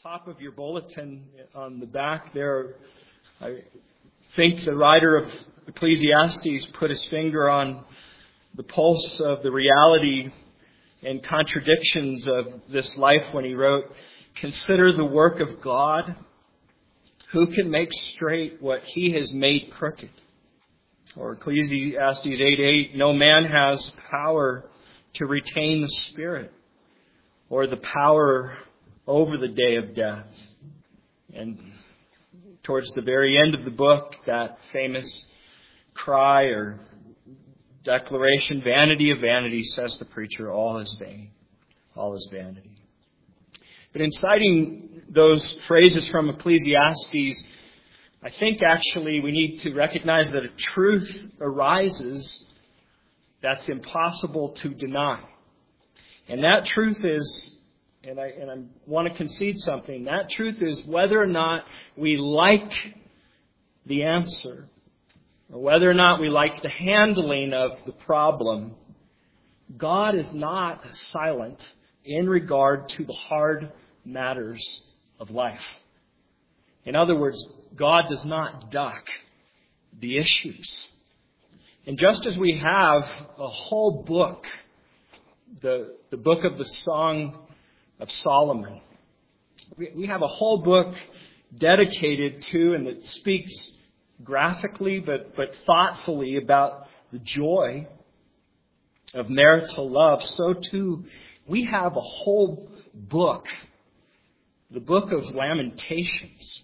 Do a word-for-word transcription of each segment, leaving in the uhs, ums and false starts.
top of your bulletin on the back there, I think the writer of Ecclesiastes put his finger on the pulse of the reality and contradictions of this life when he wrote, "Consider the work of God. Who can make straight what He has made crooked?" Or Ecclesiastes eight eight, "No man has power to retain the Spirit, or the power over the day of death." And towards the very end of the book, that famous cry or declaration, "Vanity of vanity," says the preacher, "all is vain, all is vanity." But in citing those phrases from Ecclesiastes, I think actually we need to recognize that a truth arises that's impossible to deny. And that truth is, and I, and I want to concede something, that truth is whether or not we like the answer, or whether or not we like the handling of the problem, God is not silent in regard to the hard matters of life. In other words, God does not duck the issues. And just as we have a whole book, the, the book of the Song of Solomon, we, we have a whole book dedicated to and that speaks graphically but, but thoughtfully about the joy of marital love, so too we have a whole book, the book of Lamentations,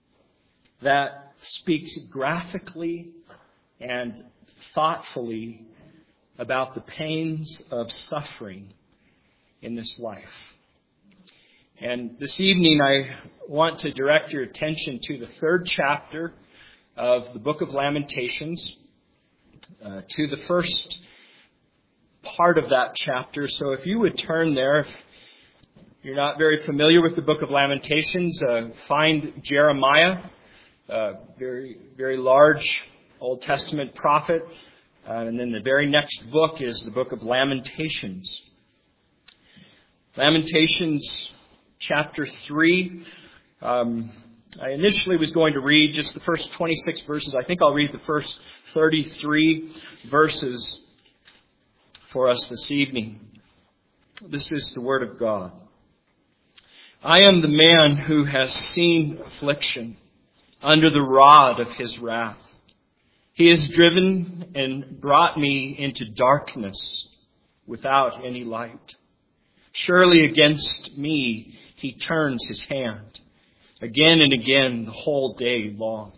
that speaks graphically and thoughtfully about the pains of suffering in this life. And this evening I want to direct your attention to the third chapter of the book of Lamentations, uh, to the first part of that chapter. So if you would turn there, if you're not very familiar with the book of Lamentations, uh, find Jeremiah, uh, very, very large Old Testament prophet. Uh, and then the very next book is the book of Lamentations. Lamentations chapter three. Um, I initially was going to read just the first twenty-six verses. I think I'll read the first thirty-three verses for us this evening. This is the Word of God. "I am the man who has seen affliction under the rod of His wrath. He has driven and brought me into darkness without any light. Surely against me He turns His hand, again and again the whole day long.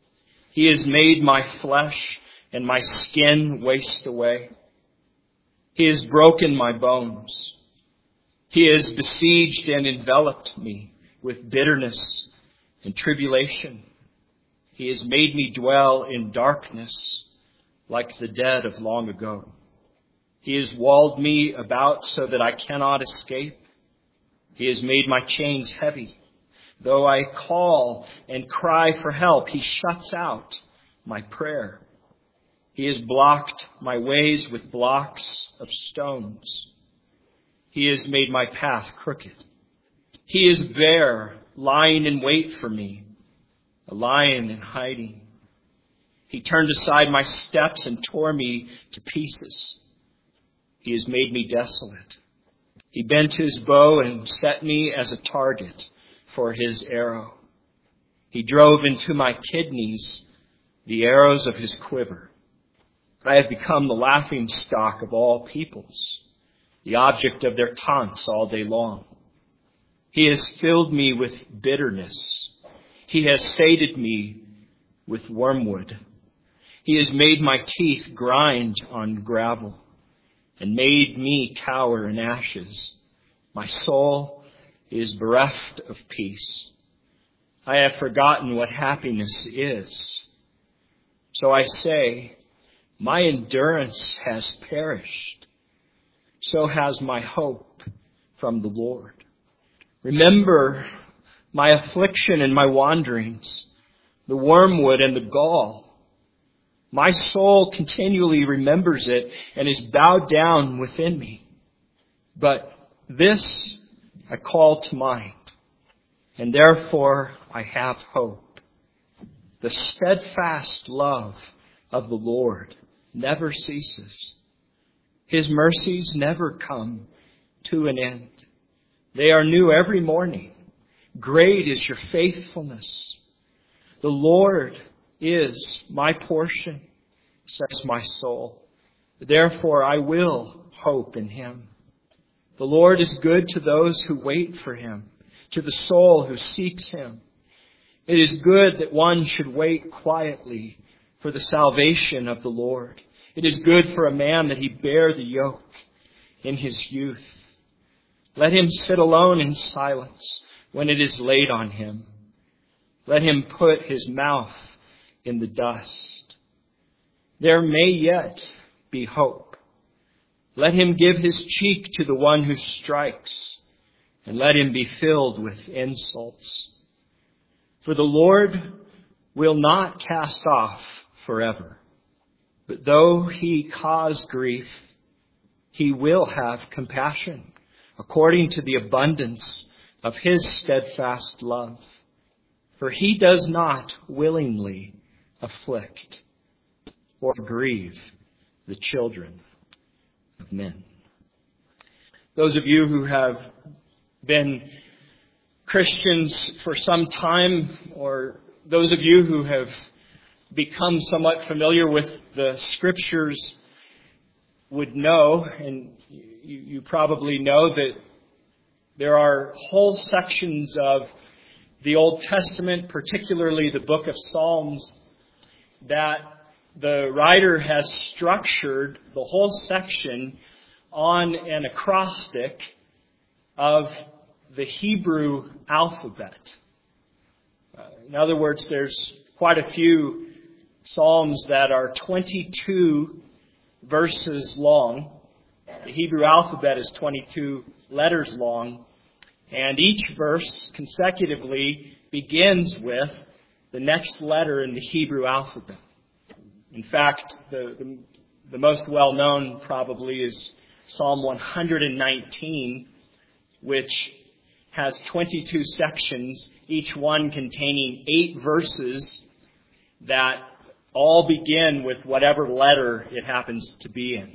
He has made my flesh and my skin waste away. He has broken my bones. He has besieged and enveloped me with bitterness and tribulation. He has made me dwell in darkness like the dead of long ago. He has walled me about so that I cannot escape. He has made my chains heavy. Though I call and cry for help, He shuts out my prayer. He has blocked my ways with blocks of stones. He has made my path crooked. He is there, lying in wait for me, a lion in hiding. He turned aside my steps and tore me to pieces. He has made me desolate. He bent His bow and set me as a target for His arrow. He drove into my kidneys the arrows of His quiver. I have become the laughing stock of all peoples, the object of their taunts all day long. He has filled me with bitterness. He has sated me with wormwood. He has made my teeth grind on gravel and made me cower in ashes. My soul is bereft of peace. I have forgotten what happiness is. So I say, my endurance has perished. So has my hope from the Lord. Remember my affliction and my wanderings, the wormwood and the gall. My soul continually remembers it and is bowed down within me. But this I call to mind, and therefore I have hope. The steadfast love of the Lord never ceases. His mercies never come to an end. They are new every morning. Great is your faithfulness. The Lord is my portion, says my soul. Therefore I will hope in Him. The Lord is good to those who wait for Him, to the soul who seeks Him. It is good that one should wait quietly for the salvation of the Lord. It is good for a man that he bear the yoke in his youth. Let him sit alone in silence when it is laid on him. Let him put his mouth in the dust. There may yet be hope. Let him give his cheek to the one who strikes, and let him be filled with insults. For the Lord will not cast off forever. But though He cause grief, He will have compassion, according to the abundance of His steadfast love. For He does not willingly afflict or grieve the children of men. Those of you who have been Christians for some time, or those of you who have become somewhat familiar with the Scriptures, would know, and you, you probably know, that there are whole sections of the Old Testament, particularly the book of Psalms, that the writer has structured the whole section on an acrostic of the Hebrew alphabet. Uh, in other words, there's quite a few Psalms that are twenty-two verses long. The Hebrew alphabet is twenty-two letters long, and each verse consecutively begins with the next letter in the Hebrew alphabet. In fact, the, the, the most well-known probably is Psalm one hundred nineteen, which has twenty-two sections, each one containing eight verses that all begin with whatever letter it happens to be in.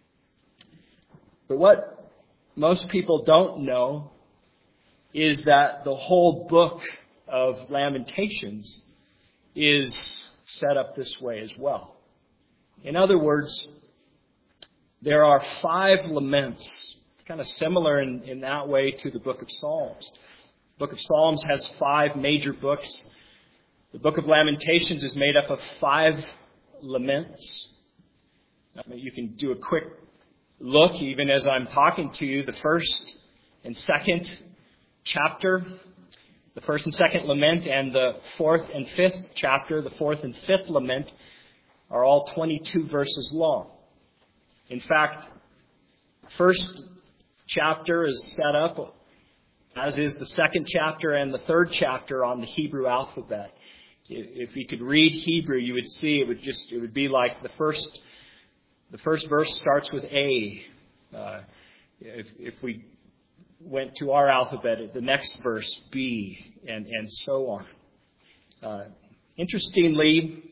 But what most people don't know is that the whole book of Lamentations is set up this way as well. In other words, there are five laments. It's kind of similar in, in that way to the book of Psalms. The book of Psalms has five major books. The book of Lamentations is made up of five laments. I mean, you can do a quick look, even as I'm talking to you. The first and second chapter, the first and second lament, and the fourth and fifth chapter, the fourth and fifth lament, are all twenty-two verses long. In fact, the first chapter is set up, as is the second chapter and the third chapter, on the Hebrew alphabet. If you could read Hebrew, you would see it would just it would be like the first the first verse starts with A. Uh, if, if we went to our alphabet, the next verse B, and and so on. Uh, interestingly,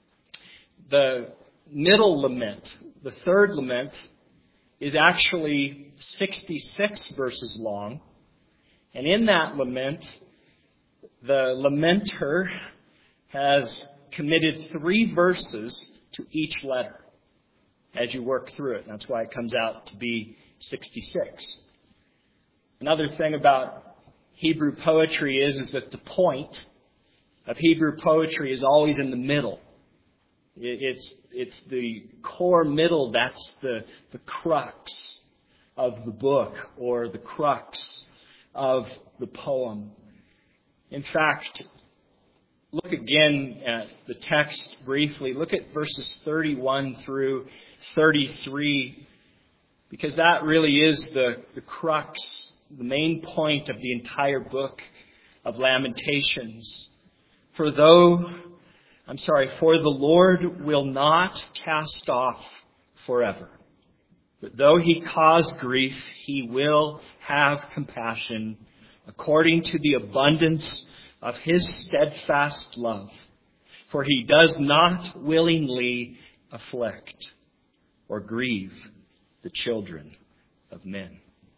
the middle lament, the third lament, is actually sixty-six verses long, and in that lament, the lamenter has committed three verses to each letter as you work through it. That's why it comes out to be sixty-six. Another thing about Hebrew poetry is, is that the point of Hebrew poetry is always in the middle. It's, it's the core middle that's the, the crux of the book, or the crux of the poem. In fact, look again at the text briefly. Look at verses thirty-one through thirty-three, because that really is the, the crux, the main point of the entire book of Lamentations. For though, I'm sorry, for the Lord will not cast off forever. But though He cause grief, He will have compassion according to the abundance of His steadfast love. For He does not willingly afflict or grieve the children of men.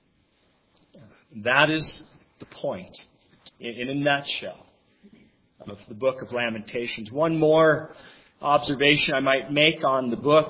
That is the point, in a nutshell, of the book of Lamentations. One more observation I might make on the book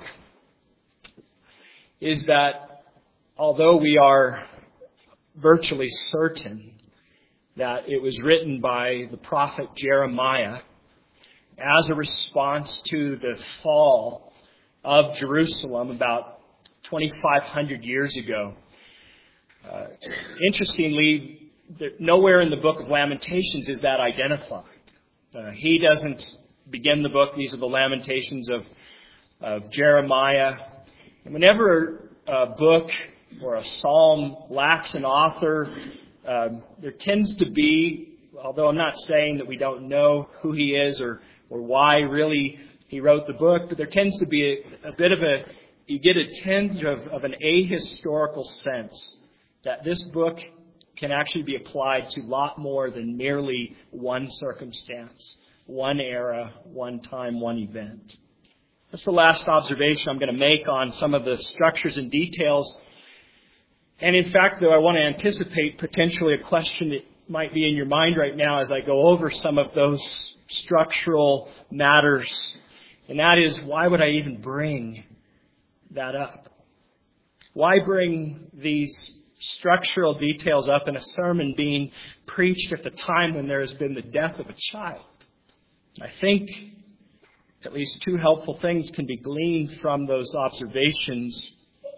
is that although we are virtually certain that it was written by the prophet Jeremiah as a response to the fall of Jerusalem about twenty-five hundred years ago, Uh, interestingly, nowhere in the book of Lamentations is that identified. Uh, he doesn't begin the book, these are the Lamentations of, of Jeremiah. And whenever a book or a psalm lacks an author, uh, there tends to be, although I'm not saying that we don't know who he is or, or why really he wrote the book, but there tends to be a, a bit of a, you get a tinge of, of an ahistorical sense that this book can actually be applied to a lot more than merely one circumstance, one era, one time, one event. That's the last observation I'm going to make on some of the structures and details. And in fact, though, I want to anticipate potentially a question that might be in your mind right now as I go over some of those structural matters. And that is, why would I even bring that up? Why bring these structural details up in a sermon being preached at the time when there has been the death of a child? I think at least two helpful things can be gleaned from those observations.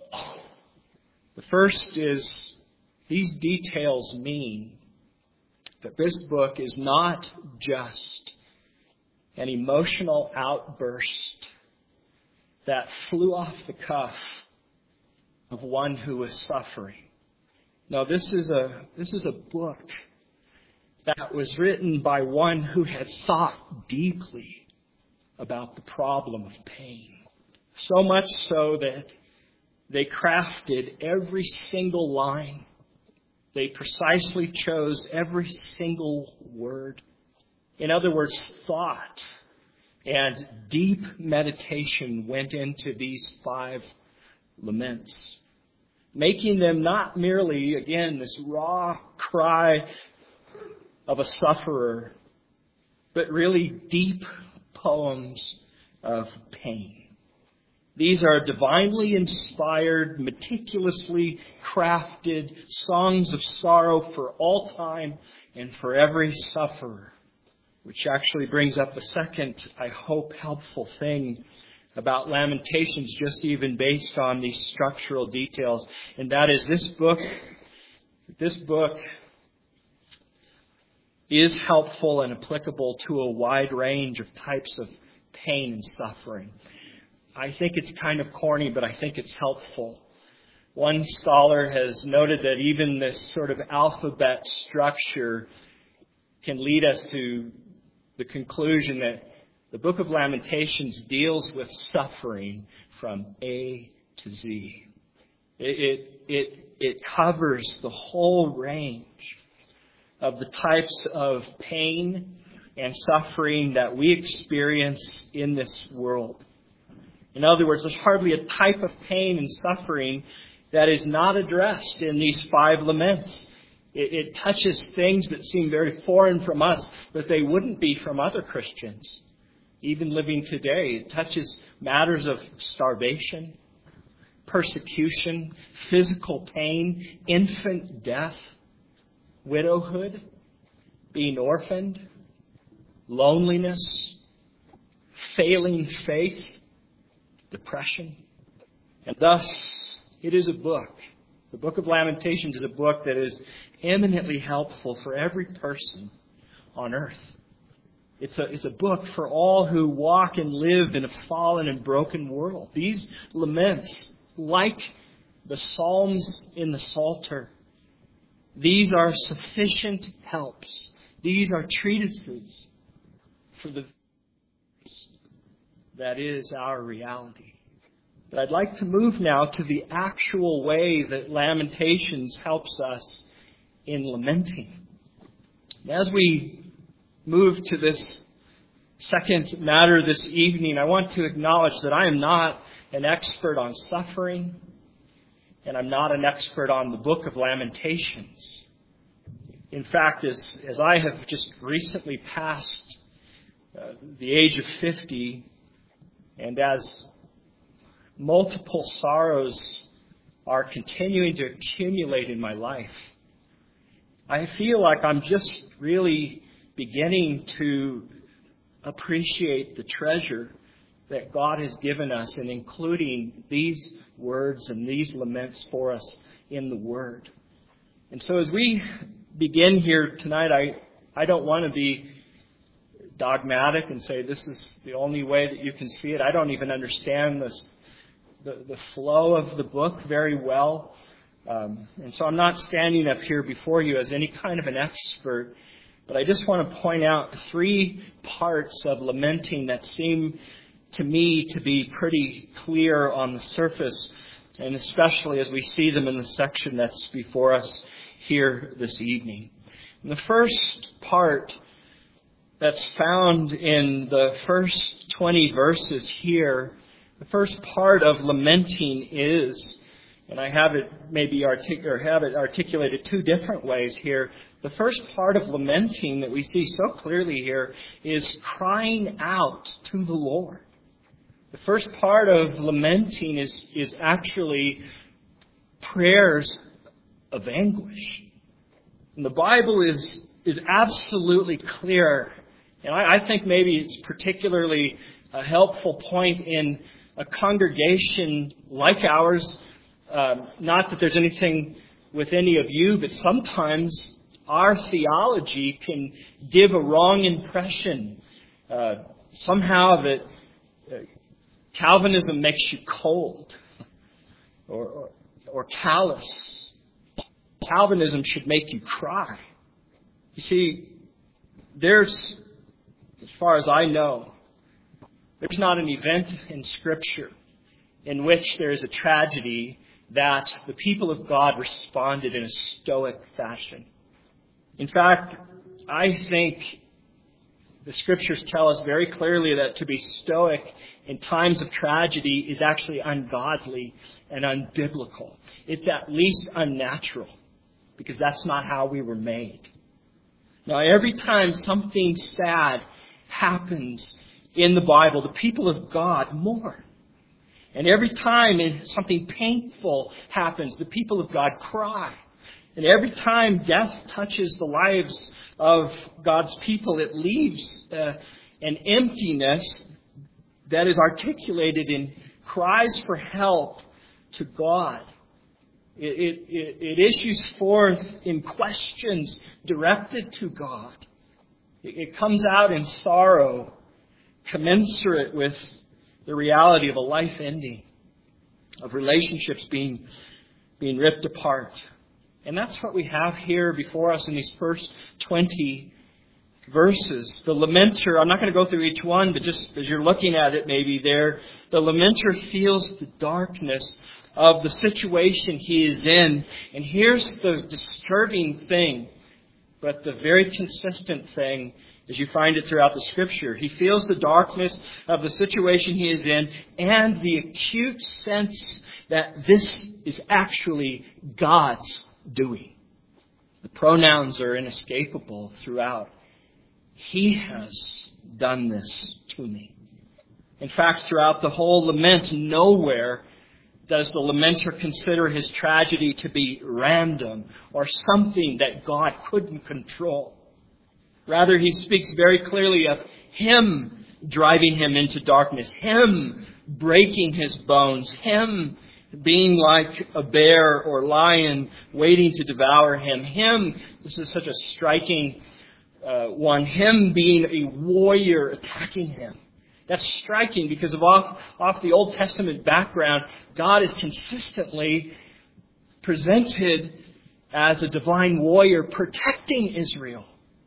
The first is, these details mean that this book is not just an emotional outburst that flew off the cuff of one who was suffering. No, this is a this is a book that was written by one who had thought deeply about the problem of pain. So much so that they crafted every single line. They precisely chose every single word. In other words, thought and deep meditation went into these five laments, making them not merely, again, this raw cry of a sufferer, but really deep poems of pain. These are divinely inspired, meticulously crafted songs of sorrow for all time and for every sufferer, which actually brings up a second, I hope, helpful thing about Lamentations, just even based on these structural details. And that is, this book, this book is helpful and applicable to a wide range of types of pain and suffering. I think it's kind of corny, but I think it's helpful. One scholar has noted that even this sort of alphabet structure can lead us to the conclusion that the book of Lamentations deals with suffering from A to Z. It, it, it, it covers the whole range of the types of pain and suffering that we experience in this world. In other words, there's hardly a type of pain and suffering that is not addressed in these five laments. It, it touches things that seem very foreign from us, but they wouldn't be from other Christians. Even living today, it touches matters of starvation, persecution, physical pain, infant death, widowhood, being orphaned, loneliness, failing faith, depression. And thus, it is a book. The book of Lamentations is a book that is eminently helpful for every person on earth. It's a, it's a book for all who walk and live in a fallen and broken world. These laments, like the Psalms in the Psalter, these are sufficient helps. These are treatises for the that is our reality. But I'd like to move now to the actual way that Lamentations helps us in lamenting. As we move to this second matter this evening, I want to acknowledge that I am not an expert on suffering, and I'm not an expert on the book of Lamentations. In fact, as, as I have just recently passed uh, the age of fifty, and as multiple sorrows are continuing to accumulate in my life, I feel like I'm just really beginning to appreciate the treasure that God has given us, and including these words and these laments for us in the Word. And so as we begin here tonight, I, I don't want to be dogmatic and say this is the only way that you can see it. I don't even understand this, the, the flow of the book very well. Um, and so I'm not standing up here before you as any kind of an expert, but I just want to point out three parts of lamenting that seem to me to be pretty clear on the surface, and especially as we see them in the section that's before us here this evening. And the first part that's found in the first twenty verses here, the first part of lamenting is, and I have it maybe artic- or have it articulated two different ways here. The first part of lamenting that we see so clearly here is crying out to the Lord. The first part of lamenting is, is actually prayers of anguish. And the Bible is, is absolutely clear. And I, I think maybe it's particularly a helpful point in a congregation like ours. Um, not that there's anything with any of you, but sometimes our theology can give a wrong impression. Uh, somehow that uh, Calvinism makes you cold or, or, or callous. Calvinism should make you cry. You see, there's, as far as I know, there's not an event in Scripture in which there is a tragedy that the people of God responded in a stoic fashion. In fact, I think the Scriptures tell us very clearly that to be stoic in times of tragedy is actually ungodly and unbiblical. It's at least unnatural, because that's not how we were made. Now, every time something sad happens in the Bible, the people of God mourn. And every time something painful happens, the people of God cry. And every time death touches the lives of God's people, it leaves uh, an emptiness that is articulated in cries for help to God. It, it, it issues forth in questions directed to God. It, it comes out in sorrow, commensurate with the reality of a life ending, of relationships being, being ripped apart. And that's what we have here before us in these first twenty verses. The lamenter, I'm not going to go through each one, but just as you're looking at it maybe there, the lamenter feels the darkness of the situation he is in. And here's the disturbing thing, but the very consistent thing as you find it throughout the Scripture. He feels the darkness of the situation he is in and the acute sense that this is actually God's doing. The pronouns are inescapable throughout. He has done this to me. In fact, throughout the whole lament, nowhere does the lamenter consider his tragedy to be random or something that God couldn't control. Rather, he speaks very clearly of Him driving him into darkness, Him breaking his bones, Him being like a bear or lion waiting to devour him, Him, this is such a striking uh, one, Him being a warrior attacking him. That's striking because of off, off the Old Testament background, God is consistently presented as a divine warrior protecting Israel.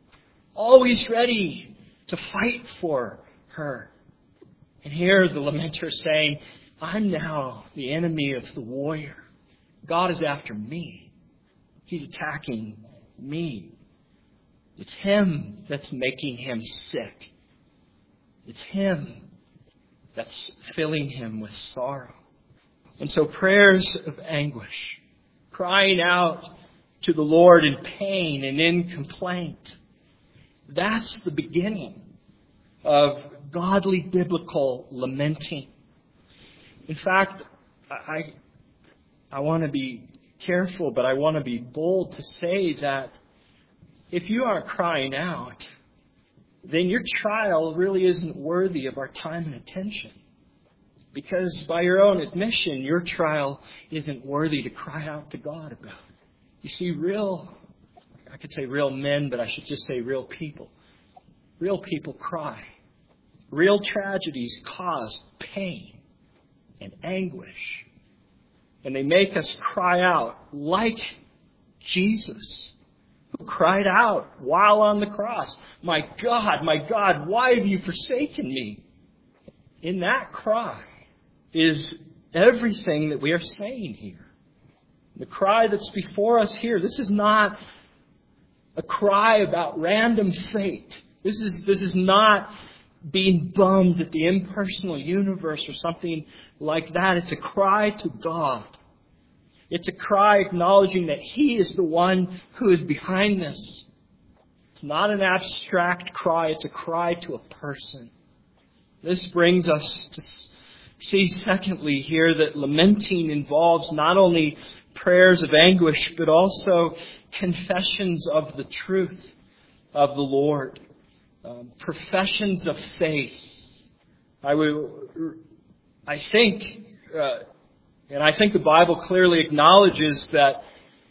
Always ready to fight for her. And here the lamenter is saying, I'm now the enemy of the warrior. God is after me. He's attacking me. It's Him that's making him sick. It's Him that's filling him with sorrow. And so prayers of anguish, crying out to the Lord in pain and in complaint, that's the beginning of godly biblical lamenting. In fact, I, I want to be careful, but I want to be bold to say that if you aren't crying out, then your trial really isn't worthy of our time and attention. Because by your own admission, your trial isn't worthy to cry out to God about. You see, real, I could say real men, but I should just say real people. Real people cry. Real tragedies cause pain and anguish. And they make us cry out like Jesus, who cried out while on the cross, "My God, my God, why have you forsaken me?" In that cry is everything that we are saying here. The cry that's before us here, this is not a cry about random fate. This is, this is not being bummed at the impersonal universe or something like that. It's a cry to God. It's a cry acknowledging that He is the one who is behind this. It's not an abstract cry. It's a cry to a person. This brings us to see, secondly, here that lamenting involves not only prayers of anguish, but also confessions of the truth of the Lord. Um, professions of faith. I will, I think, uh, and I think the Bible clearly acknowledges that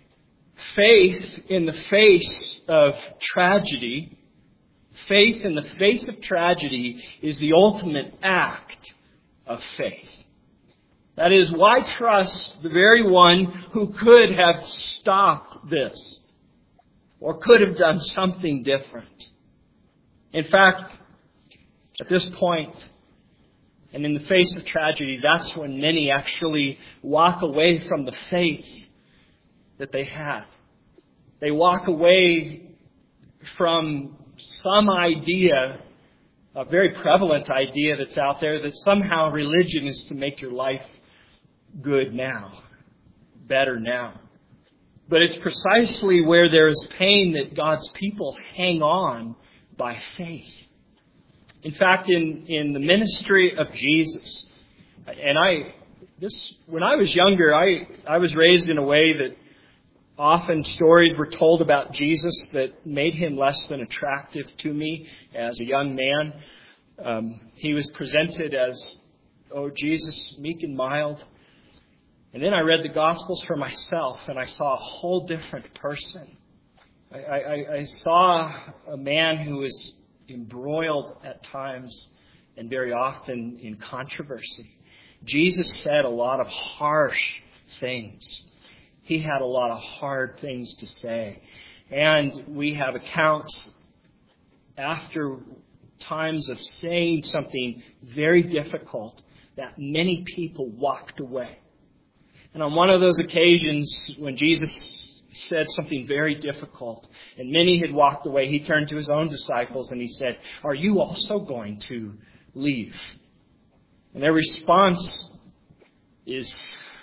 faith in the face of tragedy, faith in the face of tragedy is the ultimate act of faith. That is, why trust the very one who could have stopped this or could have done something different? In fact, at this point, and in the face of tragedy, that's when many actually walk away from the faith that they had. They walk away from some idea, a very prevalent idea that's out there, that somehow religion is to make your life good now, better now. But it's precisely where there is pain that God's people hang on by faith. In fact, in, in the ministry of Jesus, and I, this, when I was younger, I, I was raised in a way that often stories were told about Jesus that made Him less than attractive to me as a young man. Um, he was presented as, oh, Jesus, meek and mild. And then I read the Gospels for myself, and I saw a whole different person. I, I, I saw a man who was embroiled at times and very often in controversy. Jesus said a lot of harsh things. He had a lot of hard things to say. And we have accounts after times of saying something very difficult that many people walked away. And on one of those occasions when Jesus said something very difficult, and many had walked away, He turned to His own disciples and He said, "Are you also going to leave?" And their response is,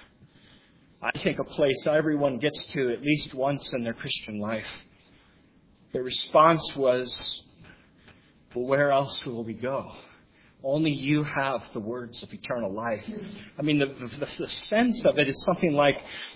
I think, a place everyone gets to at least once in their Christian life. Their response was, "Well, where else will we go? Only You have the words of eternal life." I mean, the, the, the sense of it is something like,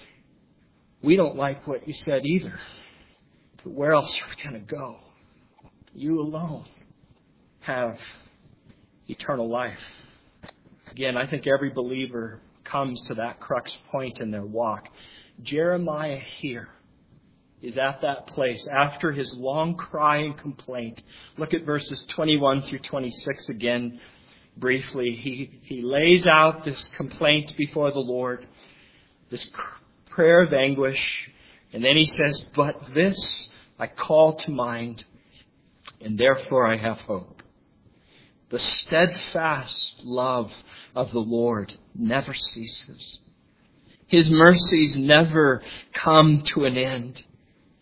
we don't like what You said either, but where else are we going to go? You alone have eternal life. Again, I think every believer comes to that crux point in their walk. Jeremiah here is at that place after his long cry and complaint. Look at verses twenty-one through twenty-six again briefly. He, he lays out this complaint before the Lord, this prayer of anguish, and then he says, "But this I call to mind, and therefore I have hope. The steadfast love of the Lord never ceases. His mercies never come to an end.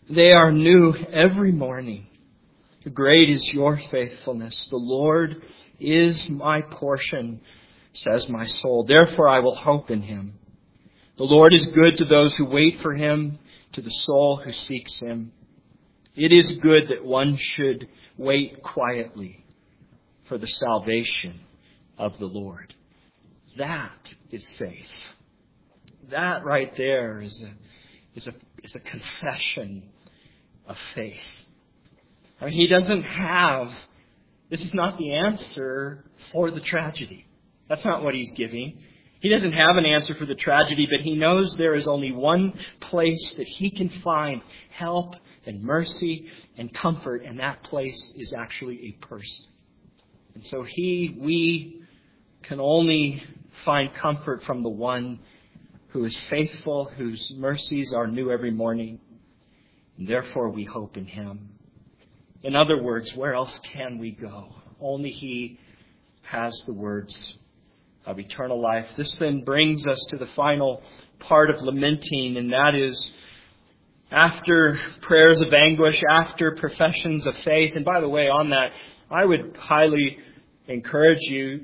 They are new every morning. Great is your faithfulness. The Lord is my portion, says my soul. Therefore I will hope in him. The Lord is good to those who wait for him, to the soul who seeks him. It is good that one should wait quietly for the salvation of the Lord. That is faith. That right there is a, is a, is a confession of faith. I mean, he doesn't have, this is not the answer for the tragedy. That's not what he's giving. He doesn't have an answer for the tragedy, but he knows there is only one place that he can find help and mercy and comfort, and that place is actually a person. And so he, we can only find comfort from the one who is faithful, whose mercies are new every morning, and therefore we hope in him. In other words, where else can we go? Only he has the words of eternal life. This then brings us to the final part of lamenting, and that is after prayers of anguish, after professions of faith. And by the way, on that, I would highly encourage you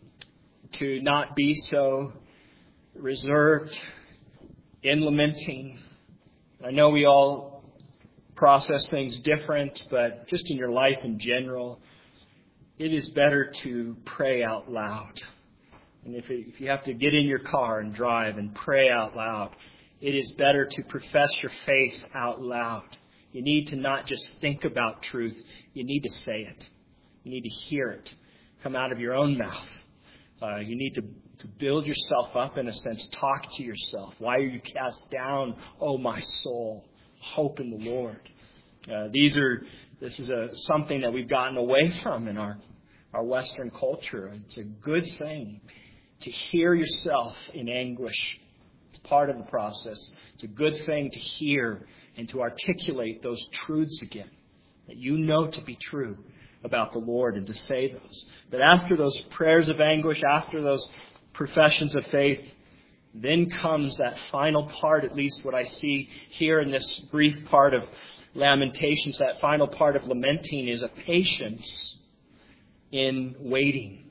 to not be so reserved in lamenting. I know we all process things different, but just in your life in general, it is better to pray out loud. And if, it, if you have to get in your car and drive and pray out loud, it is better to profess your faith out loud. You need to not just think about truth. You need to say it. You need to hear it come out of your own mouth. Uh, you need to, to build yourself up in a sense. Talk to yourself. Why are you cast down, O my soul? Hope in the Lord. Uh, these are. This is a something that we've gotten away from in our our Western culture. It's a good thing to hear yourself in anguish. It's part of the process. It's a good thing to hear and to articulate those truths again that you know to be true about the Lord, and to say those. But after those prayers of anguish, after those professions of faith, then comes that final part, at least what I see here in this brief part of Lamentations, that final part of lamenting is a patience in waiting.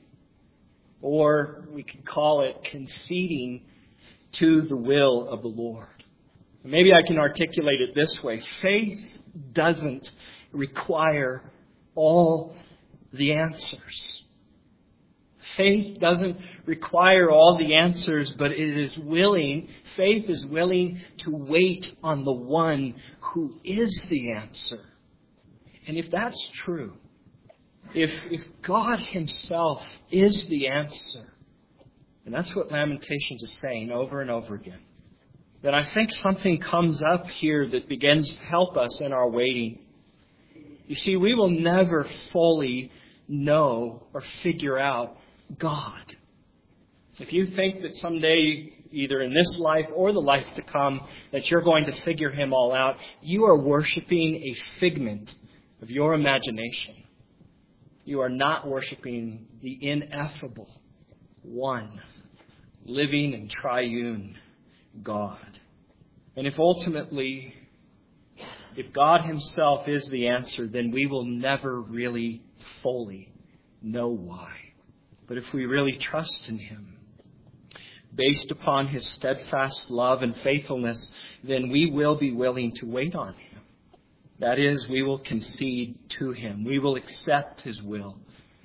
Or we could call it conceding to the will of the Lord. Maybe I can articulate it this way. Faith doesn't require all the answers. Faith doesn't require all the answers, but it is willing, faith is willing to wait on the one who is the answer. And if that's true, if, if God himself is the answer, and that's what Lamentations is saying over and over again, then I think something comes up here that begins to help us in our waiting. You see, we will never fully know or figure out God. If you think that someday, either in this life or the life to come, that you're going to figure him all out, you are worshiping a figment of your imagination. You are not worshiping the ineffable one, living and triune God. And if ultimately, if God himself is the answer, then we will never really fully know why. But if we really trust in him, based upon his steadfast love and faithfulness, then we will be willing to wait on him. That is, we will concede to him. We will accept his will.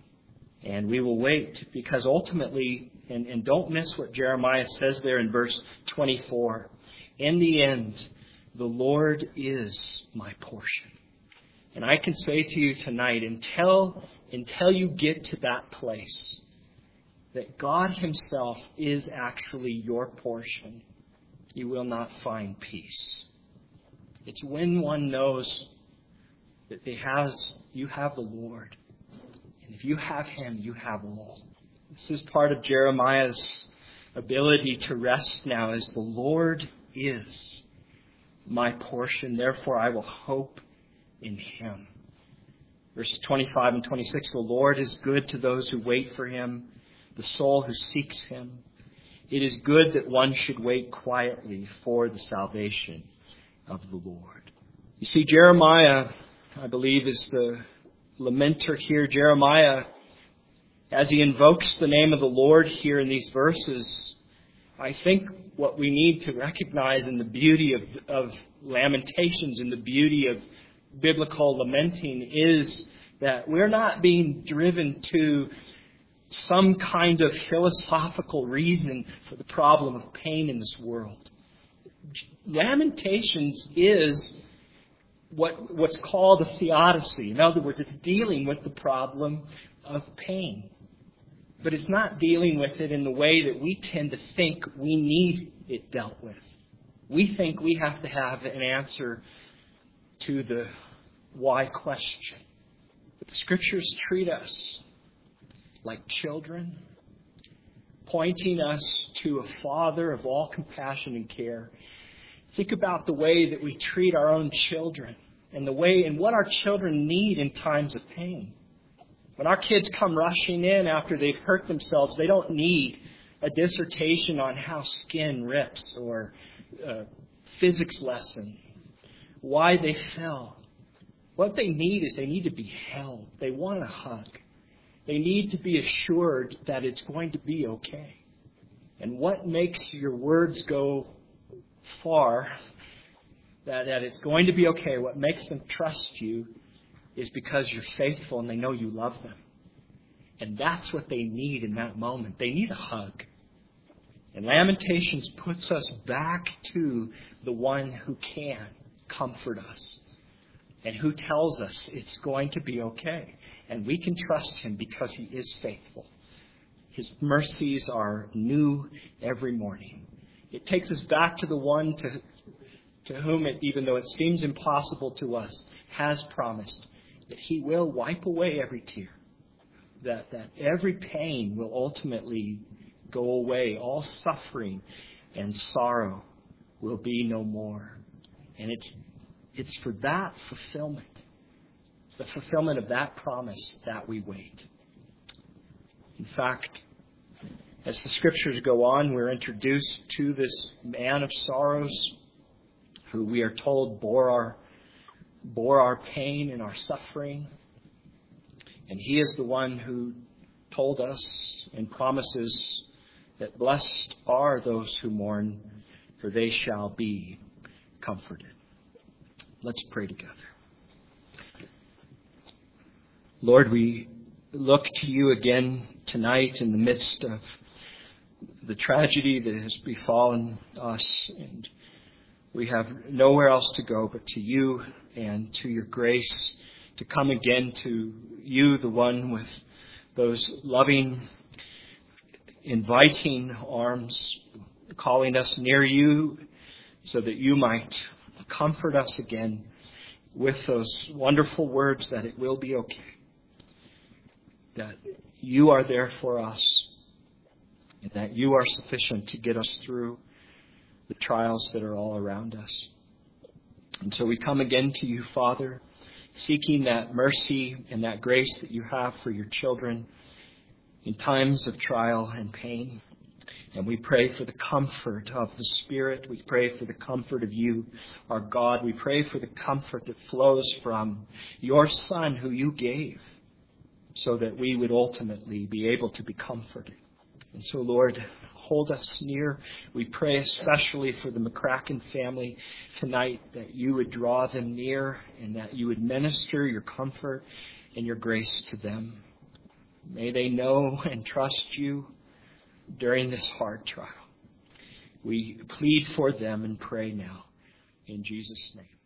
And we will wait, because ultimately, and, and don't miss what Jeremiah says there in verse twenty-four, in the end, the Lord is my portion. And I can say to you tonight, until, until you get to that place, that God himself is actually your portion, you will not find peace. It's when one knows that they has, you have the Lord. And if you have him, you have all. This is part of Jeremiah's ability to rest now, as the Lord is my portion, therefore I will hope in him. Verses twenty-five and twenty-six, the Lord is good to those who wait for him, the soul who seeks him. It is good that one should wait quietly for the salvation of the Lord. You see, Jeremiah, I believe, is the lamenter here. Jeremiah, as he invokes the name of the Lord here in these verses, I think what we need to recognize in the beauty of, of Lamentations and the beauty of biblical lamenting is that we're not being driven to some kind of philosophical reason for the problem of pain in this world. Lamentations is what what's called a theodicy. In other words, it's dealing with the problem of pain. But it's not dealing with it in the way that we tend to think we need it dealt with. We think we have to have an answer to the why question. But the Scriptures treat us like children, pointing us to a Father of all compassion and care. Think about the way that we treat our own children and the way and what our children need in times of pain. When our kids come rushing in after they've hurt themselves, they don't need a dissertation on how skin rips or a physics lesson, why they fell. What they need is they need to be held. They want a hug. They need to be assured that it's going to be okay. And what makes your words go far, that, that it's going to be okay, what makes them trust you is because you're faithful and they know you love them. And that's what they need in that moment. They need a hug. And Lamentations puts us back to the one who can comfort us and who tells us it's going to be okay. And we can trust him because he is faithful. His mercies are new every morning. It takes us back to the one to, to whom, it, even though it seems impossible to us, has promised that he will wipe away every tear, that, that every pain will ultimately go away, all suffering and sorrow will be no more. And it's it's for that fulfillment, the fulfillment of that promise that we wait. In fact, as the Scriptures go on, we're introduced to this man of sorrows who we are told bore our bore our pain and our suffering. And he is the one who told us and promises that blessed are those who mourn, for they shall be comforted. Let's pray together. Lord, we look to you again tonight in the midst of the tragedy that has befallen us, and we have nowhere else to go but to you and to your grace, to come again to you, the one with those loving, inviting arms, calling us near you so that you might comfort us again with those wonderful words that it will be okay, that you are there for us, and that you are sufficient to get us through the trials that are all around us. And so we come again to you, Father, seeking that mercy and that grace that you have for your children in times of trial and pain. And we pray for the comfort of the Spirit. We pray for the comfort of you, our God. We pray for the comfort that flows from your Son who you gave, so that we would ultimately be able to be comforted. And so, Lord, hold us near. We pray especially for the McCracken family tonight, that you would draw them near and that you would minister your comfort and your grace to them. May they know and trust you during this hard trial. We plead for them and pray now in Jesus' name.